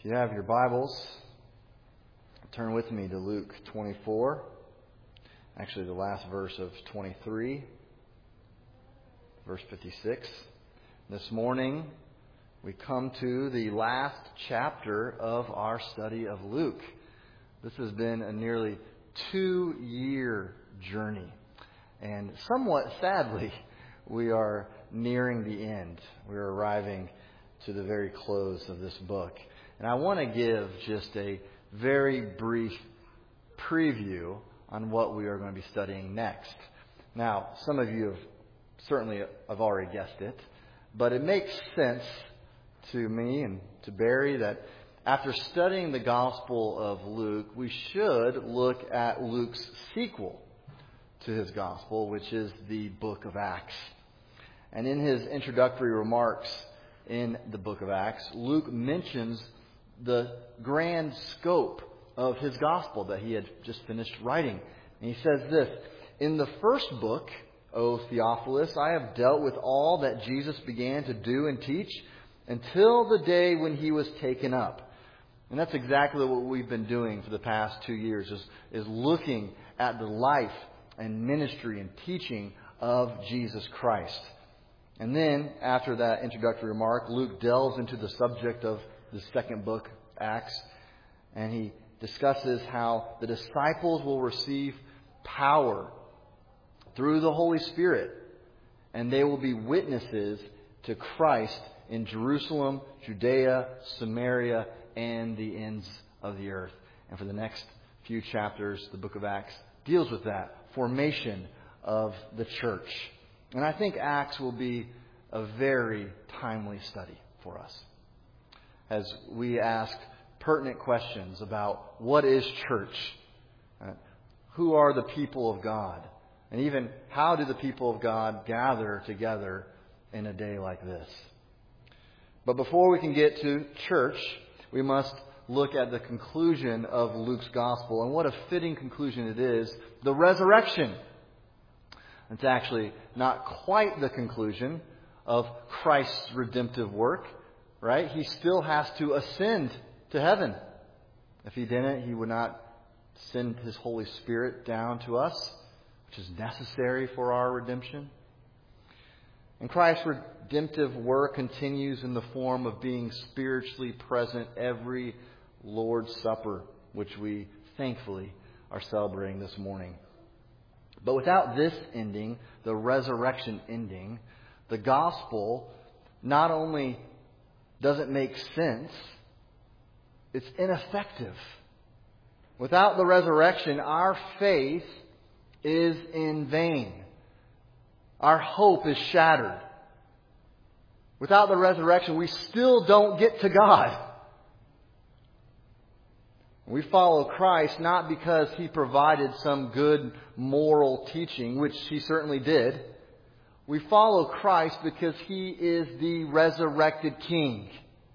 If you have your Bibles, turn with me to Luke 24. Actually, the last verse of 23, verse 56. This morning, we come to the last chapter of our study of Luke. This has been a nearly 2-year journey. And somewhat sadly, we are nearing the end. We're arriving to the very close of this book. And I want to give just a very brief preview on what we are going to be studying next. Now, some of you have already guessed it, but it makes sense to me and to Barry that after studying the Gospel of Luke, we should look at Luke's sequel to his Gospel, which is the book of Acts. And in his introductory remarks in the book of Acts, Luke mentions the grand scope of his Gospel that he had just finished writing. And he says this, "In the first book, O Theophilus, I have dealt with all that Jesus began to do and teach until the day when he was taken up." And that's exactly what we've been doing for the past 2 years, is looking at the life and ministry and teaching of Jesus Christ. And then, after that introductory remark, Luke delves into the subject of the second book, Acts, and he discusses how the disciples will receive power through the Holy Spirit, and they will be witnesses to Christ in Jerusalem, Judea, Samaria, and the ends of the earth. And for the next few chapters, the book of Acts deals with that formation of the church. And I think Acts will be a very timely study for us as we ask pertinent questions about what is church, who are the people of God, and even how do the people of God gather together in a day like this. But before we can get to church, we must look at the conclusion of Luke's Gospel. And what a fitting conclusion it is, the resurrection. It's actually not quite the conclusion of Christ's redemptive work, right? He still has to ascend to heaven. If he didn't, he would not send his Holy Spirit down to us, which is necessary for our redemption. And Christ's redemptive work continues in the form of being spiritually present every Lord's Supper, which we thankfully are celebrating this morning. But without this ending, the resurrection ending, the gospel not only doesn't make sense, it's ineffective. Without the resurrection, our faith is in vain. Our hope is shattered. Without the resurrection, we still don't get to God. We follow Christ not because He provided some good moral teaching, which He certainly did. We follow Christ because He is the resurrected King.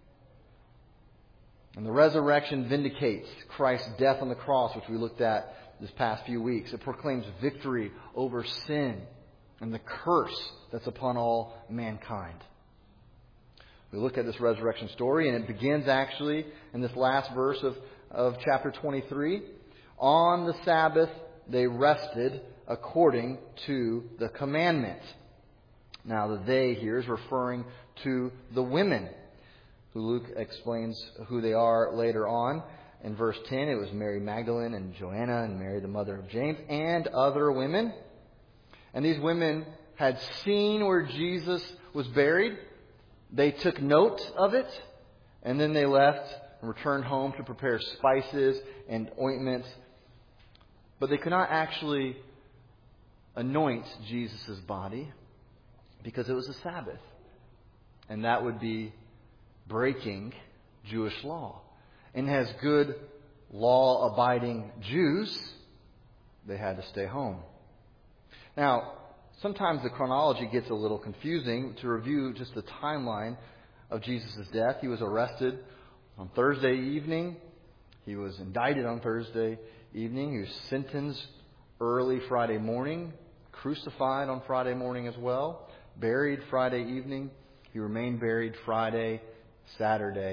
And the resurrection vindicates Christ's death on the cross, which we looked at this past few weeks. It proclaims victory over sin and the curse that's upon all mankind. We look at this resurrection story, and it begins actually in this last verse of chapter 23. On the Sabbath, they rested according to the commandment. Now, the they here is referring to the women, who Luke explains who they are later on. In verse 10, it was Mary Magdalene and Joanna and Mary, the mother of James, and other women. And these women had seen where Jesus was buried. They took note of it, and then they left and returned home to prepare spices and ointments. But they could not actually anoint Jesus' body because it was a Sabbath. And that would be breaking Jewish law. And as good law-abiding Jews, they had to stay home. Now, sometimes the chronology gets a little confusing. To review just the timeline of Jesus' death, He was arrested on Thursday evening. He was indicted on Thursday evening. He was sentenced early Friday morning, crucified on Friday morning as well, buried Friday evening. He remained buried Friday, Saturday,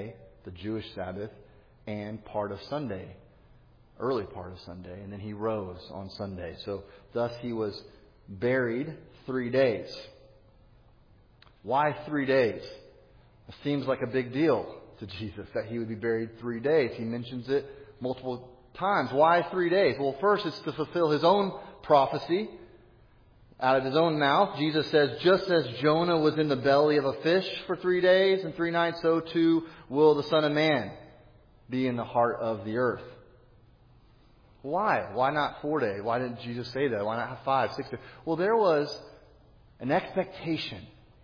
the Jewish Sabbath, and part of Sunday, early part of Sunday, and then he rose on Sunday. So thus he was buried 3 days. Why 3 days? It seems like a big deal to Jesus that he would be buried 3 days. He mentions it multiple times. Why 3 days? Well, first it's to fulfill his own prophecy. Out of his own mouth, Jesus says, just as Jonah was in the belly of a fish for 3 days and 3 nights, so too will the Son of Man be in the heart of the earth. Why? Why not 4 days? Why didn't Jesus say that? Why not have 5, 6 days? Well, there was an expectation.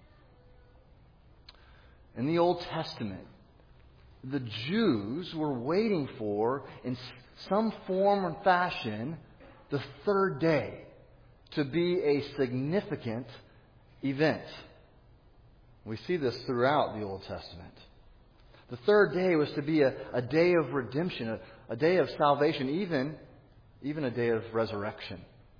In the Old Testament, the Jews were waiting for, in some form or fashion, the third day to be a significant event. We see this throughout the Old Testament. The third day was to be a day of redemption, a day of salvation, even a day of resurrection.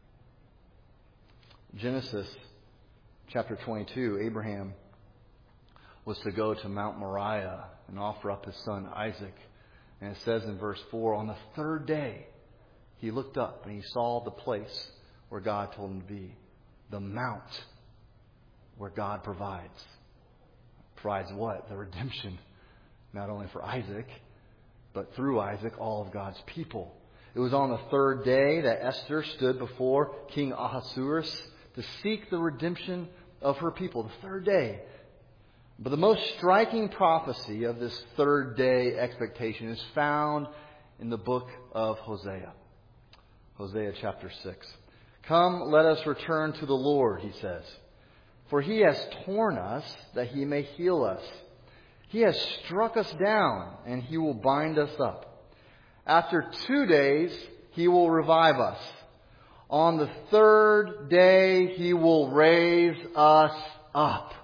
Genesis chapter 22, Abraham was to go to Mount Moriah and offer up his son Isaac. And it says in verse 4, on the third day, he looked up and he saw the place where God told him to be. The mount where God provides. Provides what? The redemption. Not only for Isaac, but through Isaac, all of God's people. It was on the third day that Esther stood before King Ahasuerus to seek the redemption of her people. The third day. But the most striking prophecy of this third day expectation is found in the book of Hosea. Hosea chapter 6. Come, let us return to the Lord, he says. For he has torn us that he may heal us. He has struck us down and he will bind us up. After 2 days, he will revive us. On the third day, he will raise us up,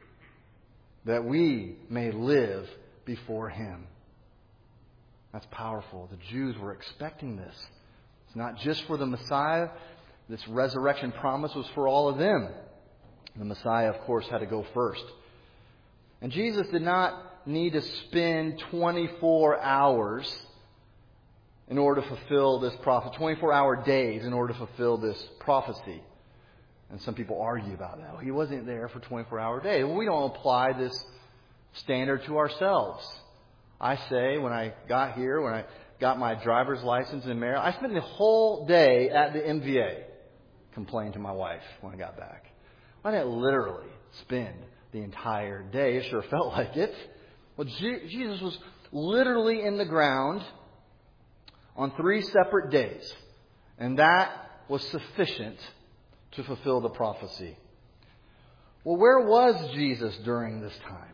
that we may live before him. That's powerful. The Jews were expecting this. It's not just for the Messiah. This resurrection promise was for all of them. The Messiah, of course, had to go first. And Jesus did not need to spend 24 hours in order to fulfill this prophecy, 24-hour days in order to fulfill this prophecy. And some people argue about that. Well, he wasn't there for 24-hour days. Well, we don't apply this standard to ourselves. I say, when I got here, when I got my driver's license in Maryland, I spent the whole day at the MVA. Complained to my wife when I got back. I didn't literally spend the entire day. It sure felt like it. Well, Jesus was literally in the ground on 3 separate days. And that was sufficient to fulfill the prophecy. Well, where was Jesus during this time?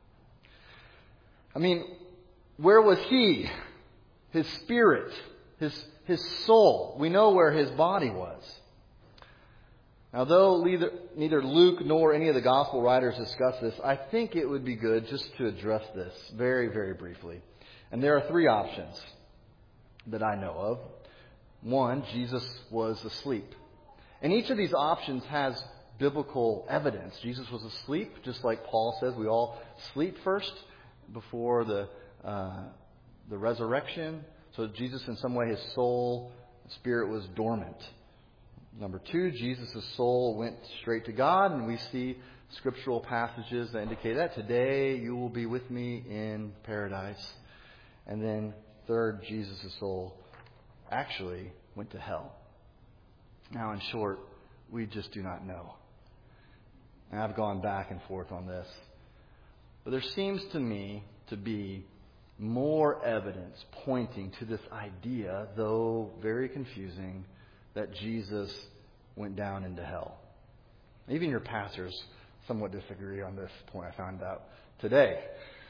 I mean, where was he? His spirit, his soul. We know where his body was. Now, though neither Luke nor any of the gospel writers discuss this, I think it would be good just to address this very, very briefly. And there are 3 options that I know of. 1, Jesus was asleep. And each of these options has biblical evidence. Jesus was asleep, just like Paul says we all sleep first before the resurrection. So Jesus, in some way, his soul, spirit was dormant. Number 2, Jesus' soul went straight to God, and we see scriptural passages that indicate that. Today you will be with me in paradise. And then 3rd, Jesus' soul actually went to hell. Now, in short, we just do not know. And I've gone back and forth on this. But there seems to me to be more evidence pointing to this idea, though very confusing, that Jesus went down into hell. Even your pastors somewhat disagree on this point, I found out today.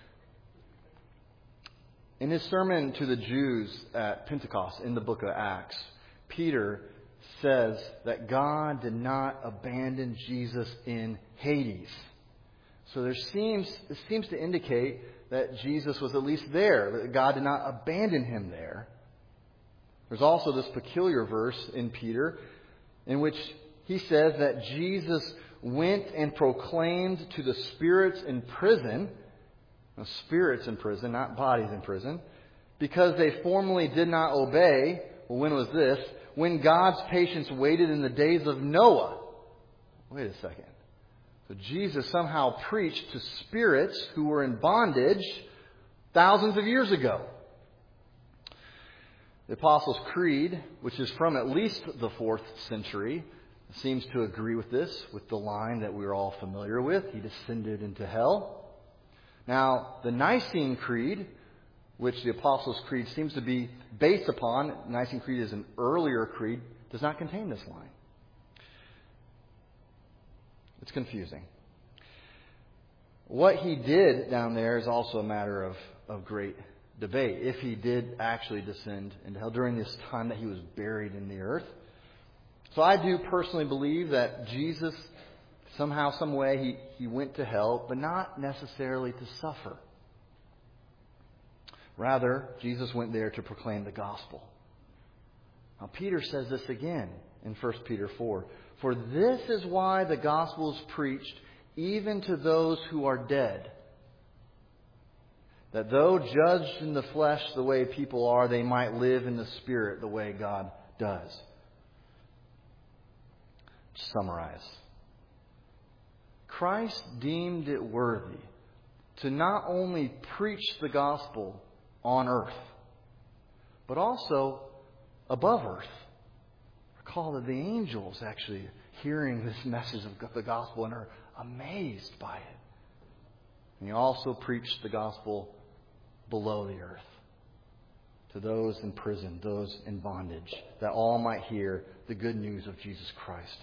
In his sermon to the Jews at Pentecost in the book of Acts, Peter says that God did not abandon Jesus in Hades. So it seems to indicate that Jesus was at least there, that God did not abandon him there. There's also this peculiar verse in Peter in which he says that Jesus went and proclaimed to the spirits in prison Now, spirits in prison, not bodies in prison, because they formerly did not obey. Well, when was this? When God's patience waited in the days of Noah. Wait a second. So Jesus somehow preached to spirits who were in bondage thousands of years ago. The Apostles' Creed, which is from at least the 4th century, seems to agree with this, with the line that we're all familiar with. He descended into hell. Now, the Nicene Creed, which the Apostles' Creed seems to be based upon, Nicene Creed is an earlier creed, does not contain this line. It's confusing. What he did down there is also a matter of great debate. If he did actually descend into hell during this time that he was buried in the earth. So I do personally believe that Jesus, somehow, some way, he went to hell, but not necessarily to suffer. Rather, Jesus went there to proclaim the gospel. Now, Peter says this again in 1 Peter 4. For this is why the gospel is preached even to those who are dead. That though judged in the flesh the way people are, they might live in the Spirit the way God does. To summarize, Christ deemed it worthy to not only preach the gospel on earth, but also above earth. Recall that the angels actually hearing this message of the gospel and are amazed by it. And he also preached the gospel below the earth to those in prison, those in bondage, that all might hear the good news of Jesus Christ.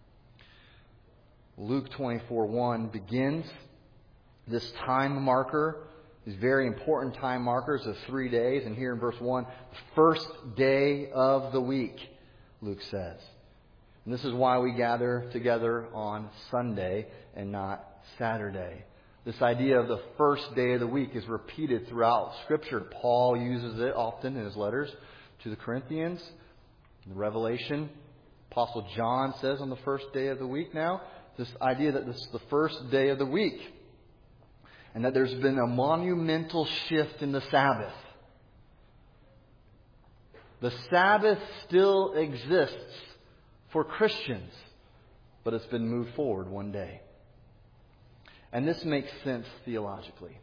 Luke 24:1 begins this time marker, these very important time markers of 3 days. And here in verse 1, the first day of the week, Luke says. And this is why we gather together on Sunday and not Saturday. This idea of the first day of the week is repeated throughout Scripture. Paul uses it often in his letters to the Corinthians. In the Revelation, Apostle John says on the first day of the week now, this idea that this is the first day of the week. And that there's been a monumental shift in the Sabbath. The Sabbath still exists for Christians, but it's been moved forward one day. And this makes sense theologically.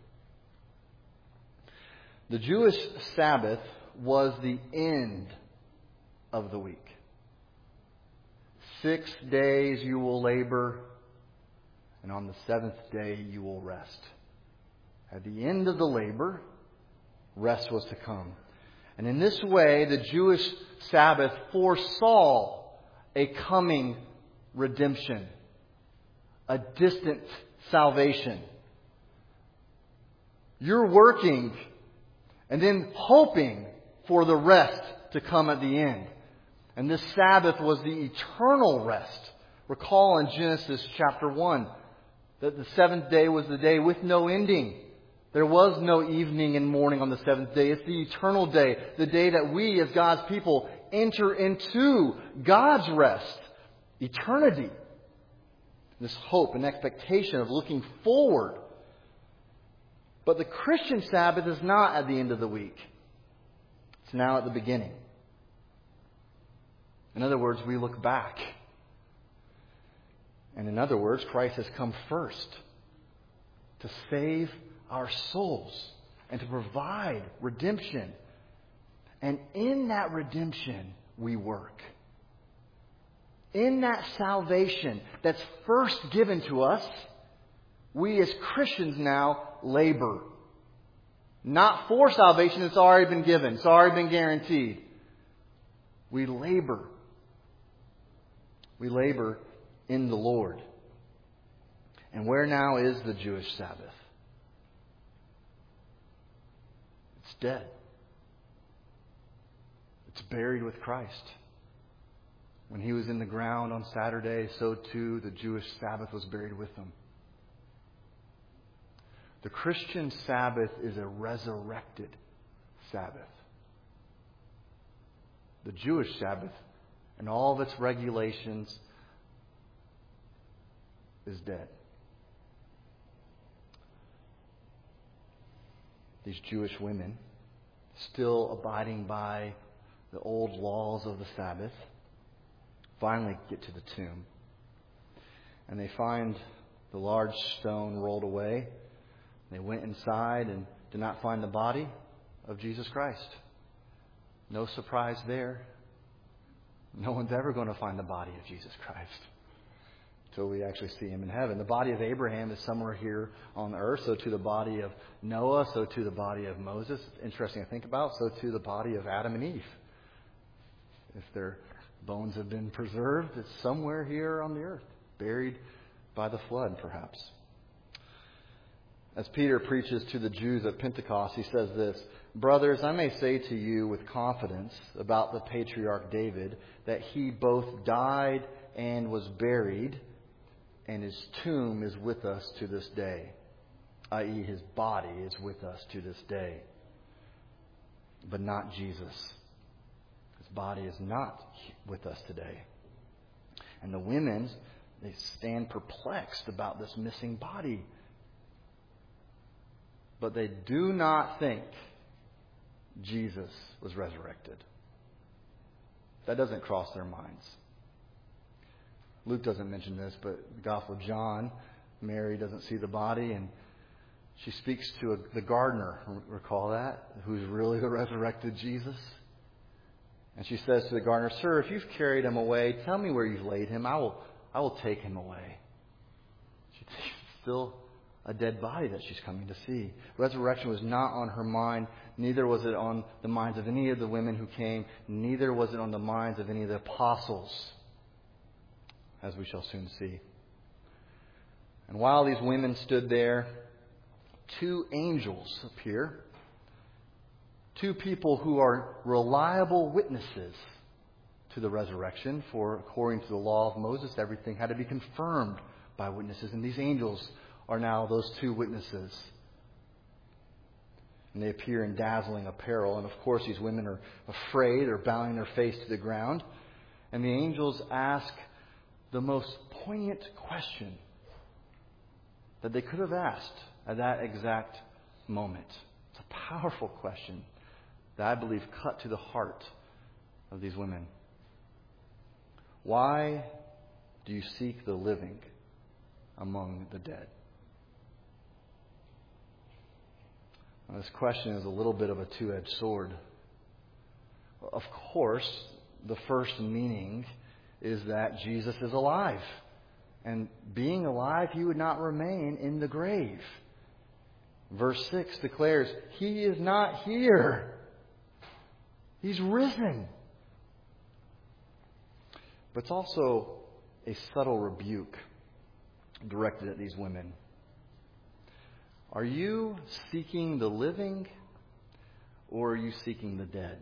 The Jewish Sabbath was the end of the week. 6 days you will labor, and on the 7th day you will rest. At the end of the labor, rest was to come. And in this way, the Jewish Sabbath foresaw a coming redemption, a distant salvation. You're working and then hoping for the rest to come at the end. And this Sabbath was the eternal rest. Recall in Genesis chapter 1 that the 7th day was the day with no ending. There was no evening and morning on the 7th day. It's the eternal day, the day that we as God's people enter into God's rest, eternity. This hope and expectation of looking forward. But the Christian Sabbath is not at the end of the week. It's now at the beginning. In other words, we look back. And in other words, Christ has come first to save our souls and to provide redemption. And in that redemption, we work. In that salvation that's first given to us, we as Christians now labor. Not for salvation, it's already been given. It's already been guaranteed. We labor. We labor in the Lord. And where now is the Jewish Sabbath? It's dead. It's buried with Christ. When He was in the ground on Saturday, so too the Jewish Sabbath was buried with Him. The Christian Sabbath is a resurrected Sabbath. The Jewish Sabbath and all of its regulations is dead. these Jewish women, still abiding by the old laws of the Sabbath, finally get to the tomb. And they find the large stone rolled away. They went inside and did not find the body of Jesus Christ. No surprise there. No one's ever going to find the body of Jesus Christ until we actually see Him in heaven. The body of Abraham is somewhere here on earth. So too the body of Noah. So too the body of Moses. It's interesting to think about. So too the body of Adam and Eve. If their bones have been preserved, it's somewhere here on the earth, buried by the flood, perhaps. As Peter preaches to the Jews at Pentecost, he says this: "Brothers, I may say to you with confidence about the patriarch David that he both died and was buried, and his tomb is with us to this day," i.e., his body is with us to this day. But not Jesus. His body is not with us today. And the women, they stand perplexed about this missing body. But they do not think Jesus was resurrected. That doesn't cross their minds. Luke doesn't mention this, but the Gospel of John, Mary doesn't see the body, and she speaks to the gardener, recall that, who's really the resurrected Jesus. And she says to the gardener, "Sir, if you've carried him away, tell me where you've laid him. I will take him away." She's still a dead body that she's coming to see. Resurrection was not on her mind. Neither was it on the minds of any of the women who came. Neither was it on the minds of any of the apostles, as we shall soon see. And while these women stood there, two angels appear. Two people who are reliable witnesses to the resurrection. For according to the law of Moses, everything had to be confirmed by witnesses. And these angels are now those two witnesses. And they appear in dazzling apparel. And of course these women are afraid. They're bowing their face to the ground. And the angels ask the most poignant question that they could have asked at that exact moment. It's a powerful question that I believe cut to the heart of these women. Why do you seek the living among the dead? Now, this question is a little bit of a two-edged sword. Of course, the first meaning is that Jesus is alive. And being alive, He would not remain in the grave. Verse 6 declares, He is not here. He's risen. But it's also a subtle rebuke directed at these women. Are you seeking the living, or are you seeking the dead?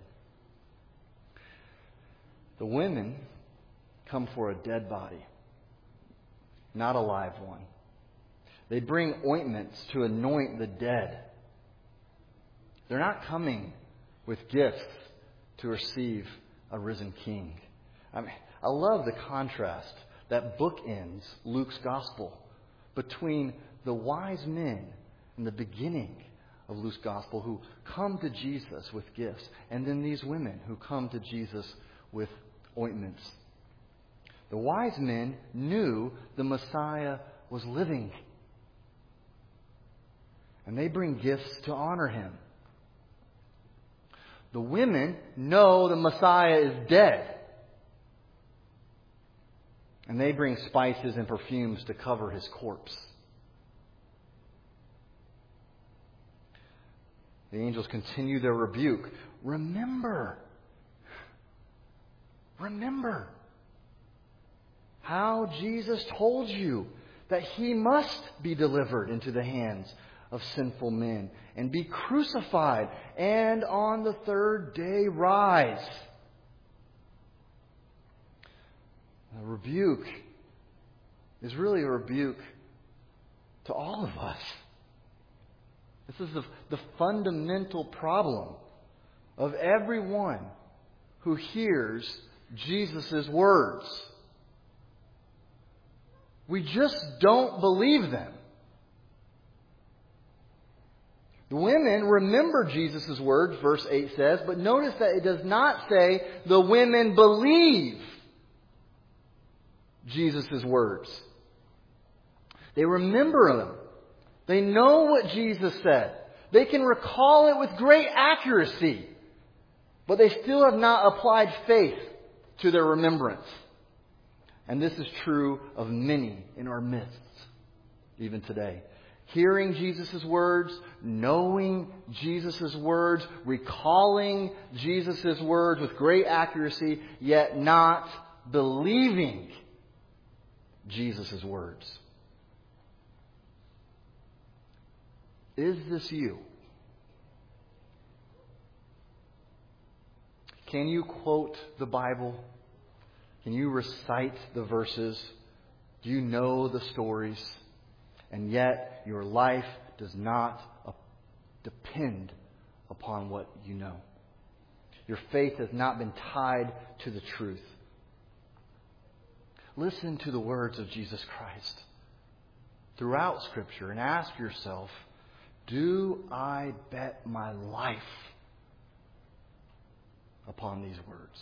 The women come for a dead body, not a live one. They bring ointments to anoint the dead. They're not coming with gifts to receive a risen king. I love the contrast that bookends Luke's gospel between the wise men in the beginning of Luke's gospel who come to Jesus with gifts, and then these women who come to Jesus with ointments. The wise men knew the Messiah was living, and they bring gifts to honor Him. The women know the Messiah is dead, and they bring spices and perfumes to cover His corpse. The angels continue their rebuke. Remember how Jesus told you that He must be delivered into the hands of sinful men and be crucified and on the third day rise. The rebuke is really a rebuke to all of us. This is the fundamental problem of everyone who hears Jesus' words. We just don't believe them. The women remember Jesus' words, verse 8 says, but notice that it does not say the women believe Jesus' words. They remember them. They know what Jesus said. They can recall it with great accuracy. But they still have not applied faith to their remembrance. And this is true of many in our midst, even today. Hearing Jesus' words, knowing Jesus' words, recalling Jesus' words with great accuracy, yet not believing Jesus' words. Is this you? Can you quote the Bible? Can you recite the verses? Do you know the stories? And yet your life does not depend upon what you know. Your faith has not been tied to the truth. Listen to the words of Jesus Christ throughout Scripture and ask yourself, do I bet my life upon these words?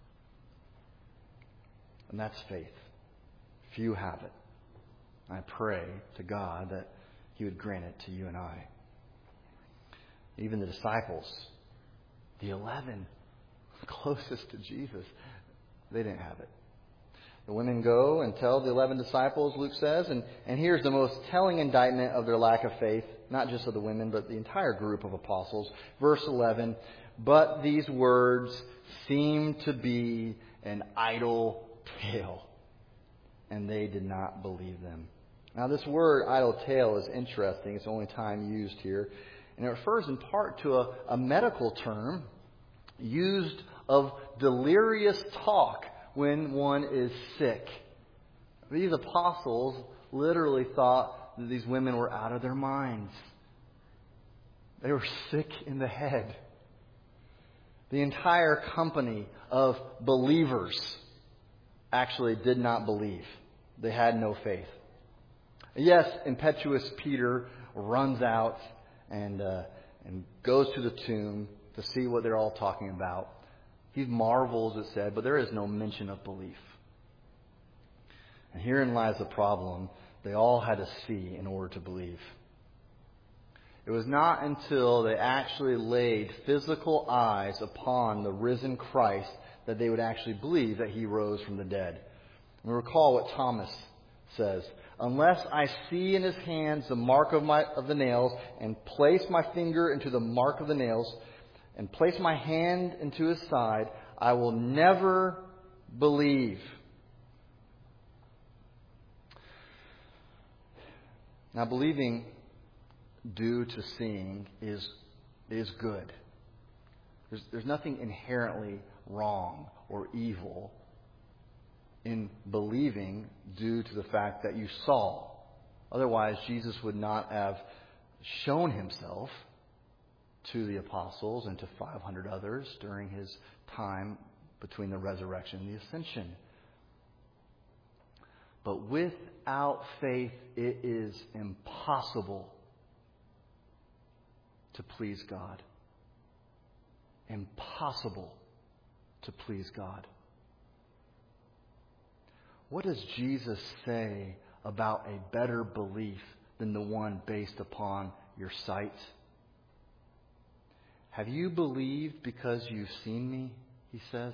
And that's faith. Few have it. I pray to God that He would grant it to you and I. Even the disciples, the 11 closest to Jesus, they didn't have it. The women go and tell the 11 disciples, Luke says, and here's the most telling indictment of their lack of faith, not just of the women, but the entire group of apostles. Verse 11, but these words seem to be an idle tale, and they did not believe them. Now this word, idle tale, is interesting. It's the only time used here. And it refers in part to a medical term used of delirious talk when one is sick. These apostles literally thought that these women were out of their minds. They were sick in the head. The entire company of believers actually did not believe. They had no faith. Yes, impetuous Peter runs out and goes to the tomb to see what they're all talking about. He marvels, it said, but there is no mention of belief. And herein lies the problem. They all had to see in order to believe. It was not until they actually laid physical eyes upon the risen Christ that they would actually believe that He rose from the dead. And recall what Thomas says. Unless I see in His hands the mark of the nails, and place my finger into the mark of the nails, and place my hand into His side, I will never believe. Now, believing due to seeing is good. There's nothing inherently wrong or evil in believing due to the fact that you saw. Otherwise, Jesus would not have shown Himself to the apostles and to 500 others during His time between the resurrection and the ascension. But without faith, it is impossible to please God. Impossible to please God. What does Jesus say about a better belief than the one based upon your sight? Have you believed because you've seen me? He says.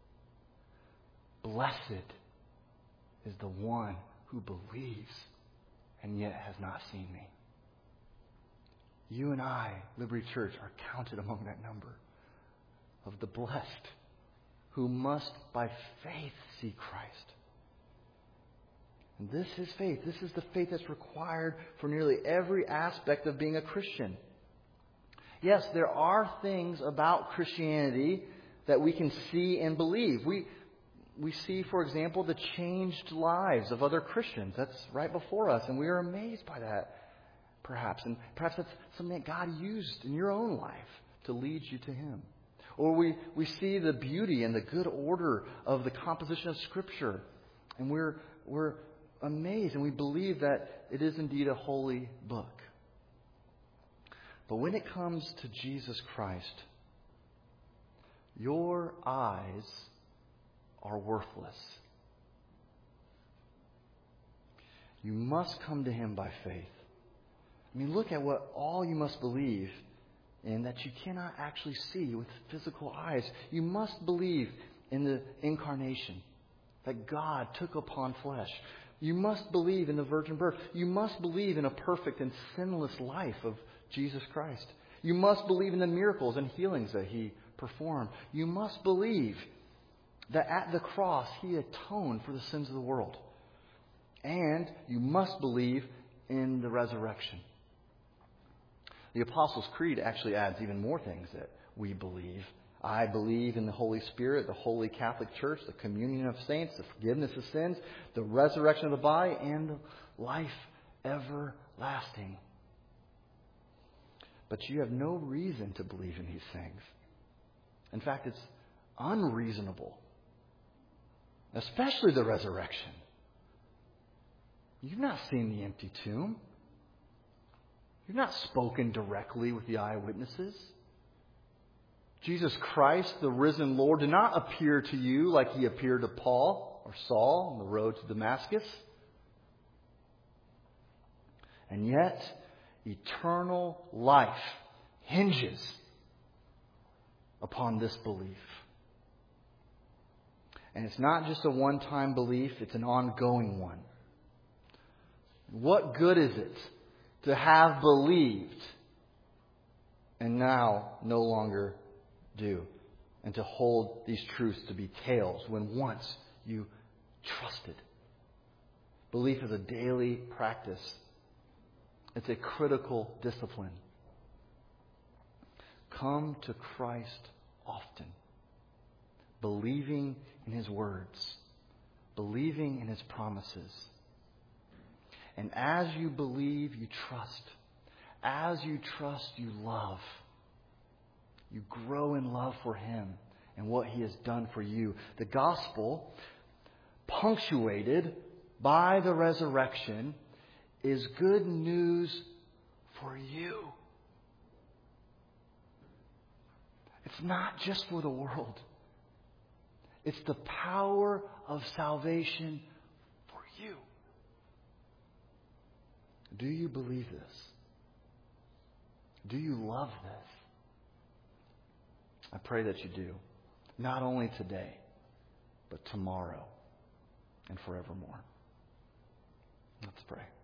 Blessed is the one who believes and yet has not seen me. You and I, Liberty Church, are counted among that number of the blessed who must by faith see Christ. And this is faith. This is the faith that's required for nearly every aspect of being a Christian. Yes, there are things about Christianity that we can see and believe. We see, for example, the changed lives of other Christians. That's right before us, and we are amazed by that, perhaps. And perhaps that's something that God used in your own life to lead you to Him. Or we see the beauty and the good order of the composition of Scripture, and we're amazed, and we believe that it is indeed a holy book. But when it comes to Jesus Christ, your eyes are worthless. You must come to Him by faith. I mean, look at what all you must believe in that you cannot actually see with physical eyes. You must believe in the incarnation, that God took upon flesh. You must believe in the virgin birth. You must believe in a perfect and sinless life of Jesus Christ. You must believe in the miracles and healings that He performed. You must believe that at the cross He atoned for the sins of the world. And you must believe in the resurrection. The Apostles' Creed actually adds even more things that we believe. I believe in the Holy Spirit, the Holy Catholic Church, the communion of saints, the forgiveness of sins, the resurrection of the body, and life everlasting. But you have no reason to believe in these things. In fact, it's unreasonable. Especially the resurrection. You've not seen the empty tomb. You've not spoken directly with the eyewitnesses. Jesus Christ, the risen Lord, did not appear to you like He appeared to Paul or Saul on the road to Damascus. And yet, eternal life hinges upon this belief. And it's not just a one-time belief, it's an ongoing one. What good is it to have believed and now no longer do, and to hold these truths to be tales when once you trusted? Belief is a daily practice. It's a critical discipline. Come to Christ often, believing in His words, believing in His promises. And as you believe, you trust. As you trust, you love. You grow in love for Him and what He has done for you. The gospel, punctuated by the resurrection, is good news for you. It's not just for the world. It's the power of salvation for you. Do you believe this? Do you love this? I pray that you do. Not only today, but tomorrow and forevermore. Let's pray.